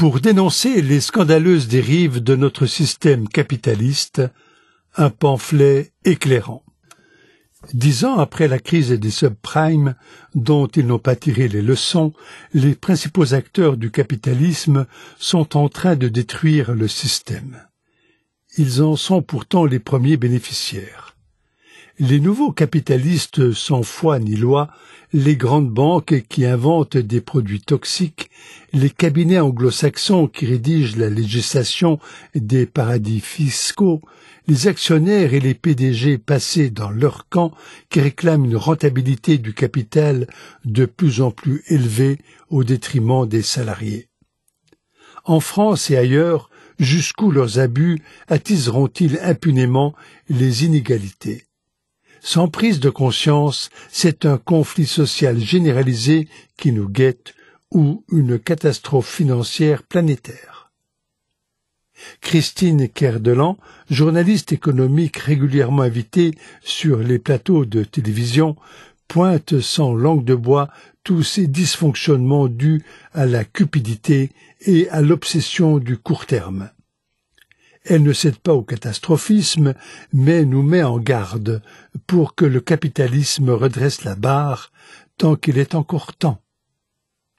Pour dénoncer les scandaleuses dérives de notre système capitaliste, un pamphlet éclairant. 10 ans après la crise des subprimes, dont ils n'ont pas tiré les leçons, les principaux acteurs du capitalisme sont en train de détruire le système. Ils en sont pourtant les premiers bénéficiaires. Les nouveaux capitalistes sans foi ni loi, les grandes banques qui inventent des produits toxiques, les cabinets anglo-saxons qui rédigent la législation des paradis fiscaux, les actionnaires et les PDG passés dans leur camp qui réclament une rentabilité du capital de plus en plus élevée au détriment des salariés. En France et ailleurs, jusqu'où leurs abus attiseront-ils impunément les inégalités? Sans prise de conscience, c'est un conflit social généralisé qui nous guette ou une catastrophe financière planétaire. Christine Kerdelan, journaliste économique régulièrement invitée sur les plateaux de télévision, pointe sans langue de bois tous ces dysfonctionnements dus à la cupidité et à l'obsession du court terme. Elle ne cède pas au catastrophisme, mais nous met en garde pour que le capitalisme redresse la barre tant qu'il est encore temps.